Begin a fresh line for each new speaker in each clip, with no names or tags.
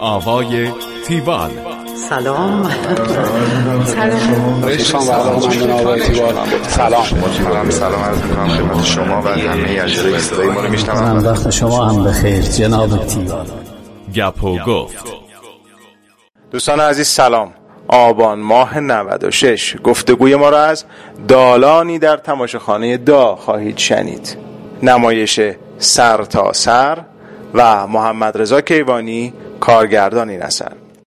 آوای تیوال.
سلام.
سلام عرض می‌کنم خدمت شما و همه اجرای صدای ما رو میشنوم.
وقت شما هم بخیر جناب تیوال.
گپ و گفت.
دوستان عزیز سلام. آبان ماه 96 گفتگوی ما را از دالانی در تماشاخانه دا خواهید شنید. نمایش سر تا سر و محمد رضا کیوانی کارگردان این اثر.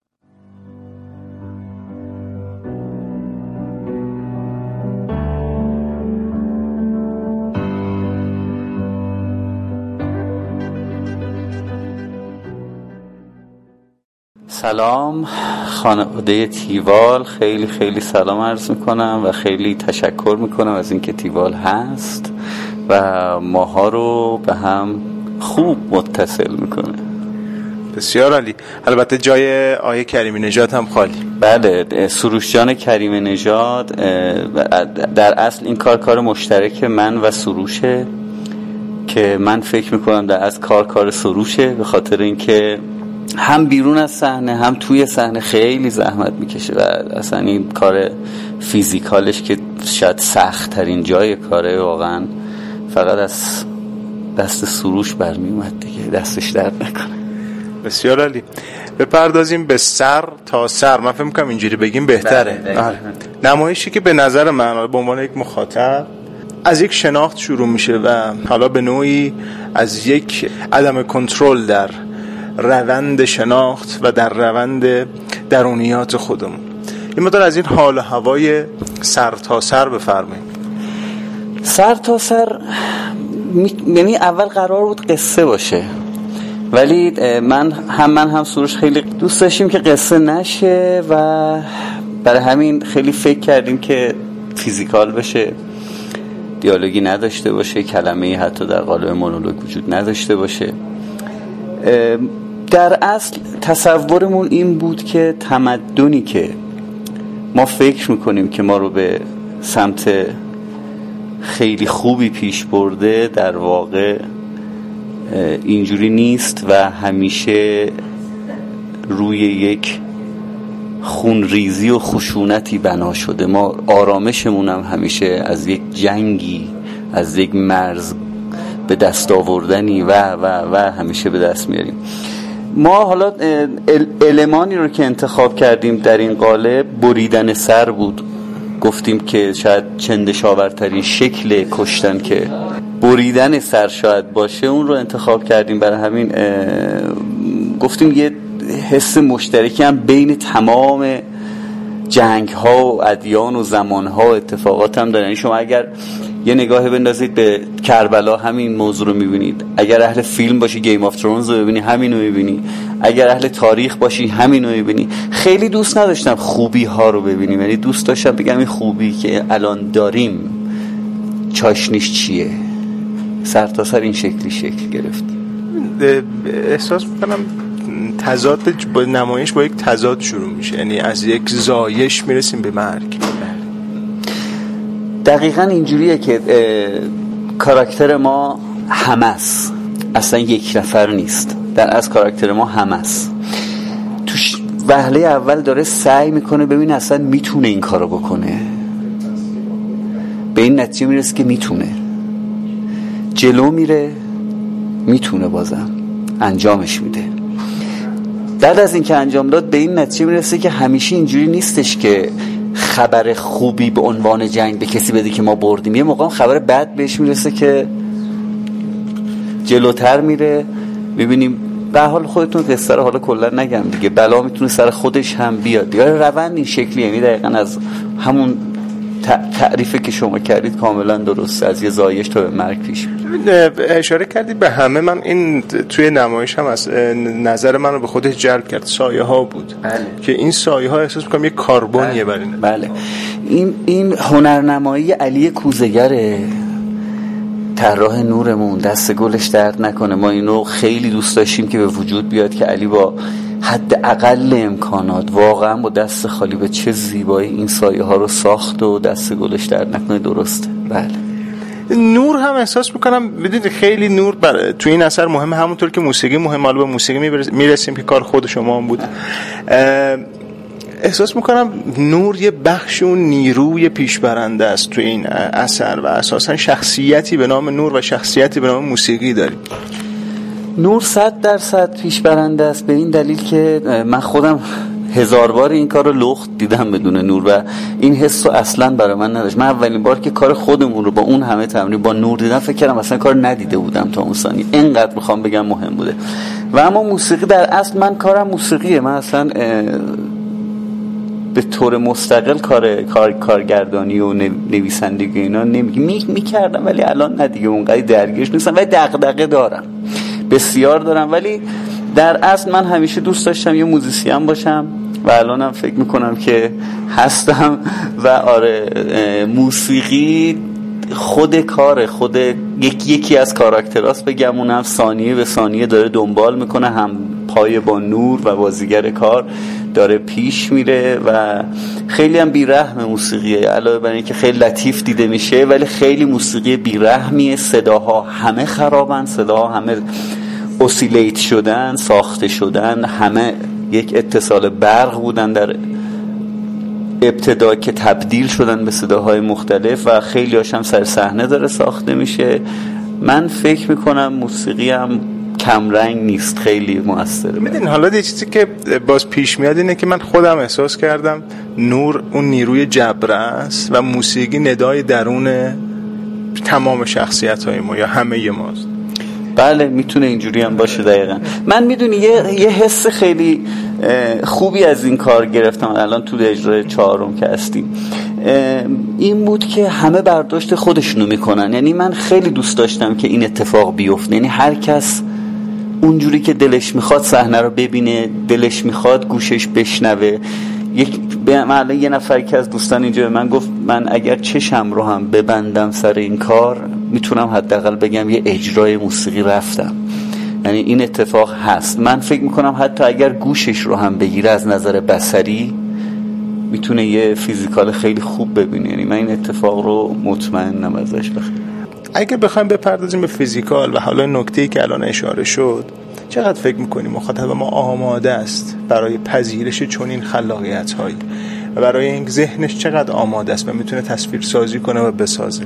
سلام خانواده تیوال، خیلی خیلی سلام عرض میکنم و خیلی تشکر میکنم از اینکه تیوال هست و ماها رو به هم خوب متصل میکنه.
بسیار عالی. البته جای آیه کریمی نژاد هم خالی.
بله، سروش جان کریمی نژاد. در اصل این کار مشترک من و سروشه که من فکر میکنم در اصل کار سروشه، به خاطر اینکه هم بیرون از صحنه هم توی صحنه خیلی زحمت میکشه و اصلا این کار فیزیکالش که شاید سخت ترین جای کاره واقعا فقط از دست سروش برمی اومد دیگه، دستش درد نکنه.
بسیار عالی. بپردازیم به سر تا سر. من فکر میکنم اینجوری بگیم بهتره. نمایشی که به نظر من به عنوان یک مخاطب از یک شناخت شروع میشه و حالا به نوعی از یک عدم کنترل در روند شناخت و در روند درونیات خودمون. این مدار از این حال و هوای سر تا سر بفرمایید.
سر تا سر یعنی اول قرار بود قصه باشه، ولی من هم سروش خیلی دوست داشتیم که قصه نشه و برای همین خیلی فکر کردیم که فیزیکال بشه، دیالوگی نداشته باشه، کلمه‌ای حتی در قالب مونولوگ وجود نداشته باشه. در اصل تصورمون این بود که تمدنی که ما فکر میکنیم که ما رو به سمت خیلی خوبی پیش برده در واقع اینجوری نیست و همیشه روی یک خونریزی و خشونتی بنا شده. ما آرامشمون هم همیشه از یک جنگی، از یک مرز به دست آوردنی و همیشه به دست میاریم. ما حالا المانی رو که انتخاب کردیم در این قالب بریدن سر بود. گفتیم که شاید چندشاورترین شکل کشتن که بریدن سر شاید باشه، اون رو انتخاب کردیم. برای همین گفتیم یه حس مشترکی هم بین تمام جنگ ها و ادیان و زمان ها و اتفاقات هم دارن. شما اگر یه نگاه بندازید به کربلا همین موضوع رو میبینید، اگر اهل فیلم باشی گیم آف ترونز رو ببینی همین رو میبینی، اگر اهل تاریخ باشی همین رو میبینی. خیلی دوست نداشتم خوبی ها رو ببینیم، یعنی دوست داشتم بگم این خوبی که الان داریم چاشنیش چیه. سر تا سر این شکل گرفت.
احساس میکنم تضاد نمایش با یک تضاد شروع میشه، یعنی از یک زایش میرسیم به مرگ.
دقیقاً اینجوریه که کاراکتر ما همس، اصلا یک نفر نیست، در از کاراکتر ما همس تو وهله اول داره سعی میکنه ببین اصلا میتونه این کارو بکنه، به این نتیجه میرسه که میتونه، جلو میره، میتونه، بازم انجامش میده. بعد از این که انجام داد به این نتیجه میرسه که همیشه اینجوری نیستش که خبر خوبی به عنوان جنگ به کسی بده که ما بردیم. یه موقع خبر بد بهش میرسه که جلوتر میره. ببینیم به حال خودتون قصه رو حالا کلا نگم دیگه، بلا میتونه سر خودش هم بیاد یا روند این شکلی. یعنی دقیقاً از همون تعریفی که شما کردید کاملا درست، از یه زایش تا به مرگ پیش.
اشاره کردید به همه. من این توی نمایش هم از نظر منو به خودش جلب کرد. سایه ها بود.
بله.
که این سایه ها احساس میکنم یه کاربونیه برای این.
بله. این هنرنمایی علی کوزه‌گره، طراح نورمون، دست گلش درد نکنه. ما اینو خیلی دوست داشتیم که به وجود بیاد که علی با حد اقل امکانات واقعا با دست خالی به چه زیبایی این سایه ها رو ساخت و دست گلش درد نکنه. درسته. بله.
نور هم احساس میکنم بدید خیلی نور تو این اثر مهمه، همونطور که موسیقی مهمه. حالا به موسیقی میرسیم که کار خود شما هم بود. احساس میکنم نور یه بخش اون نیروی پیشبرنده است تو این اثر و اساسا شخصیتی به نام نور و شخصیتی به نام موسیقی داریم.
نور 100% پیشبرنده است، به این دلیل که من خودم 1000 بار این کار رو لخت دیدم بدون نور و این حس رو اصلا برای من نداشت. من اولین بار که کار خودمون رو با اون همه تمرین با نور دیدم فکر کردم اصلا کار ندیده بودم تا اون ثانیه، اینقدر میخوام بگم مهم بوده. و اما موسیقی در اصل من کارم موسیقیه، من اصلا به طور مستقل کارگردانی و نویسندگی اینا میکردم، ولی الان نه دیگه اونقدر درگیرش نیستم، ولی دغدغه دارم، بسیار دارم. ولی در اصل من همیشه دوست داشتم یه موزیسین باشم و الانم فکر میکنم که هستم. و آره، موسیقی خود کار خود یکی از کاراکتراست بگم، اونم ثانیه به ثانیه داره دنبال میکنه، هم پای با نور و بازیگر کار داره پیش میره و خیلی هم بیرحم موسیقیه، علاوه بر اینکه خیلی لطیف دیده میشه ولی خیلی موسیقی بیرحمیه. صداها همه خرابن، صداها همه اوسیلیت شدن، ساخته شدن، همه یک اتصال برق بودن در ابتدا که تبدیل شدن به صداهای مختلف و خیلی هاشم سر صحنه داره ساخته میشه. من فکر میکنم موسیقی هم کمرنگ نیست، خیلی موثره.
میدین حالا یه چیزی که باز پیش میاد اینه که من خودم احساس کردم نور اون نیروی جبر است و موسیقی ندای درون تمام شخصیت‌های ما یا همه ماست.
بله میتونه اینجوری هم باشه دقیقا. من میدونی یه حس خیلی خوبی از این کار گرفتم الان تو اجرای 4 که هستیم، این بود که همه برداشت خودشونو میکنن. یعنی من خیلی دوست داشتم که این اتفاق بیفته، یعنی هر کس اونجوری که دلش میخواد صحنه رو ببینه، دلش میخواد گوشش بشنوه. یه نفر که از دوستان اینجا به من گفت من اگر چشم رو هم ببندم سر این کار میتونم حداقل بگم یه اجرای موسیقی رفتم. یعنی این اتفاق هست. من فکر میکنم حتی اگر گوشش رو هم بگیره از نظر بصری میتونه یه فیزیکال خیلی خوب ببینه. یعنی من این اتفاق رو مطمئنم ازش.
اگه بخوایم بپردازیم به فیزیکال و حالا نکته‌ای که الان اشاره شد، چقدر فکر میکنیم مخاطب ما آماده است برای پذیرش چنین خلاقیت‌هایی و برای این ذهنش چقدر آماده است و میتونه تصویر سازی کنه و بسازه؟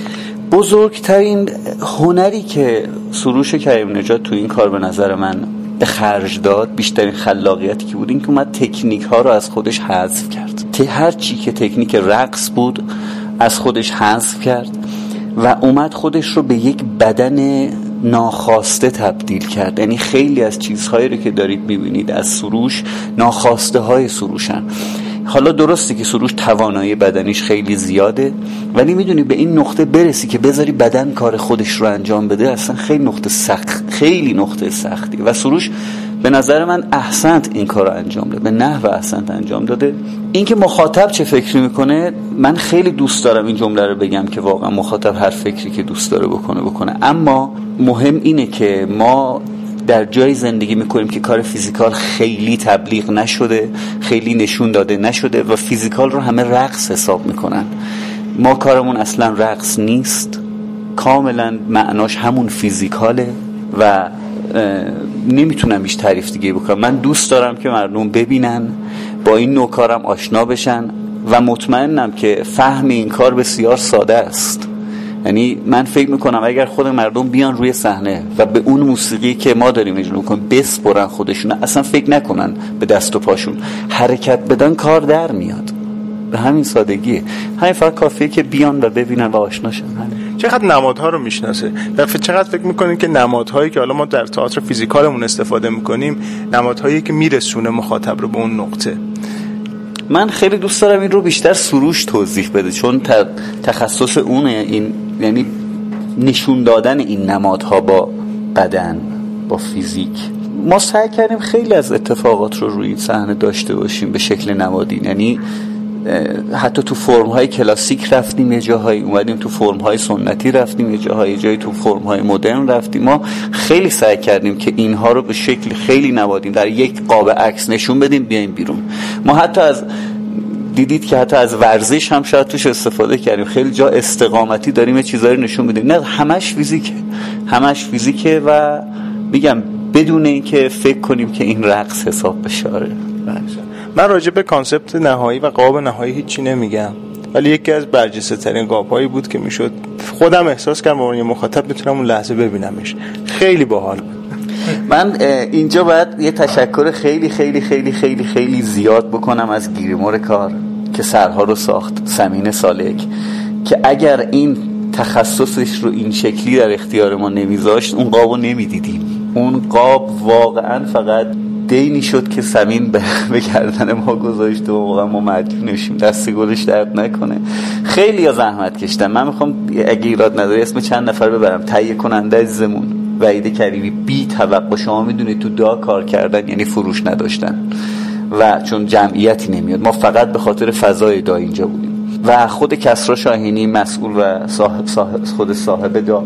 بزرگترین هنری که سروش کریم نژاد تو این کار به نظر من به خرج داد، بیشترین خلاقیتی که بود، این که اومد تکنیک ها رو از خودش حذف کرد. هر چی که تکنیک رقص بود از خودش حذف کرد و اومد خودش رو به یک بدن ناخواسته تبدیل کرد. یعنی خیلی از چیزهایی رو که دارید میبینید از سروش ناخواسته های سروشن. حالا درسته که سروش توانایی بدنیش خیلی زیاده، ولی میدونی به این نقطه برسی که بذاری بدن کار خودش رو انجام بده اصلا خیلی نقطه سختی و سروش به نظر من احسنت این کار رو انجام داده، به نحو احسنت انجام داده. این که مخاطب چه فکری میکنه، من خیلی دوست دارم این جمله رو بگم که واقعا مخاطب هر فکری که دوست داره بکنه، اما مهم اینه که ما در جای زندگی میکنیم که کار فیزیکال خیلی تبلیغ نشده، خیلی نشون داده نشده و فیزیکال رو همه رقص حساب میکنن. ما کارمون اصلا رقص نیست، کاملا معناش همون فیزیکاله و نمیتونم بیش تعریف دیگه بکنم. من دوست دارم که مردم ببینن، با این نوع کارم آشنا بشن و مطمئنم که فهم این کار بسیار ساده است. یعنی من فکر میکنم اگر خود مردم بیان روی صحنه و به اون موسیقی که ما داریم اجرا میکنیم بسپرن خودشون، اصلا فکر نکنن به دست و پاشون، حرکت بدن، کار در میاد. به همین سادگیه. همین فقط کافیه که بیان و ببینن و آشناشن.
چقدر نمادها رو میشناسه؟ چقدر فکر میکنین که نمادهایی که حالا ما در تئاتر فیزیکالمون استفاده میکنیم نمادهایی که میرسونه مخاطب رو به اون نقطه؟
من خیلی دوست دارم این رو بیشتر سروش توضیح بده، چون تخصص اونه، این یعنی نشون دادن این نمادها با بدن، با فیزیک. ما سعی کردیم خیلی از اتفاقات رو روی این صحنه داشته باشیم به شکل نمادین. یعنی حتی تو فرم‌های کلاسیک رفتیم یه جاهایی، اومدیم تو فرم‌های سنتی رفتیم یه جایی تو فرم‌های مدرن رفتیم. ما خیلی سعی کردیم که اینها رو به شکل خیلی نمادین در یک قاب عکس نشون بدیم بیایم بیرون. ما حتی از دیدید که حتی از ورزش هم شاید توش استفاده کردیم، خیلی جا استقامتی داریم یه چیزایی رو نشون میدیم، نه همش فیزیکه و میگم بدون اینکه فکر کنیم که این رقص حساب بشه.
من راجع به کانسپت نهایی و قاب نهایی هیچی نمیگم، ولی یکی از برجسته ترین قاب‌هایی بود که میشد خودم احساس کردم با یه مخاطب میتونم اون لحظه ببینمش. خیلی باحال بود.
من اینجا باید یه تشکر خیلی خیلی خیلی خیلی خیلی زیاد بکنم از گیریمور کار که سرها رو ساخت، سمین سالک، که اگر این تخصصش رو این شکلی در اختیار ما نمیذاشت اون قابو نمیدیدیم. اون قاب واقعا فقط دینی شد که سمین به گردن ما گذاشت و واقعا ما مدیونشیم، دست گلش درد نکنه. خیلی یا زحمت کشتم. من میخوام اگه ایراد نداره اسم چند نفر ببرم. تهیه کننده عزیزمون وحید کریمی بی توقع، شما میدونید تو دا کار کردن یعنی فروش نداشتن و چون جمعیتی نمیاد، ما فقط به خاطر فضای دا اینجا بودیم. و خود کسرا شاهینی مسئول و خود صاحب دا،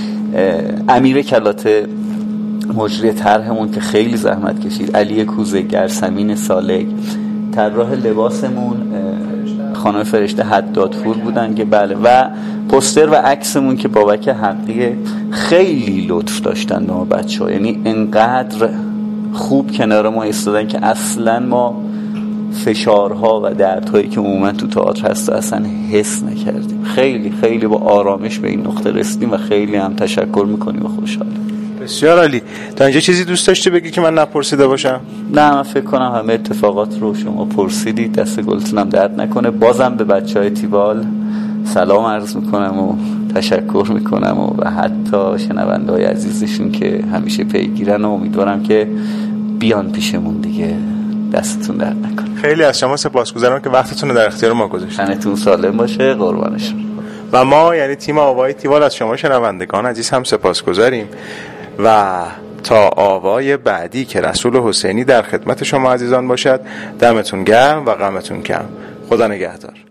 امیر کلاته مجری طرحمون که خیلی زحمت کشید، علی کوزه‌گر، سمین سالک، طراح لباسمون خانم فرشته حدادپور بودن که بله، و پوستر و عکسمون که بابک حقی خیلی لطف داشتن به ما بچه‌ها، یعنی انقدر خوب کنار ما ایستادن که اصلا ما فشارها و دردهایی که عموما تو تئاتر هست اصلا حس نکردیم. خیلی خیلی با آرامش به این نقطه رسیدیم و خیلی هم تشکر میکنیم و خوشحالیم.
بسیار عالی. تا اینجا چیزی دوست داشتی بگی که من نپرسیده باشم؟
نه، من فکر کنم همه اتفاقات رو شما پرسیدید، دست گلتونم درد نکنه. بازم به بچهای تیوال سلام عرض میکنم و تشکر میکنم و حتی شنونده های عزیزشون که همیشه پیگیرن و امیدوارم که بیان پیشمون دیگه. دستتون درد نکنه.
خیلی از شما سپاسگزارم که وقتتون رو در اختیار ما گذاشتید.
تنتون سالم باشه، قربانشون.
و ما یعنی تیم آوای تیوال از شما شنوندگان عزیز هم سپاسگزاریم و تا آوای بعدی که رسول حسینی در خدمت شما عزیزان باشد، دمتون گرم و غمتون کم. خدا نگهدار.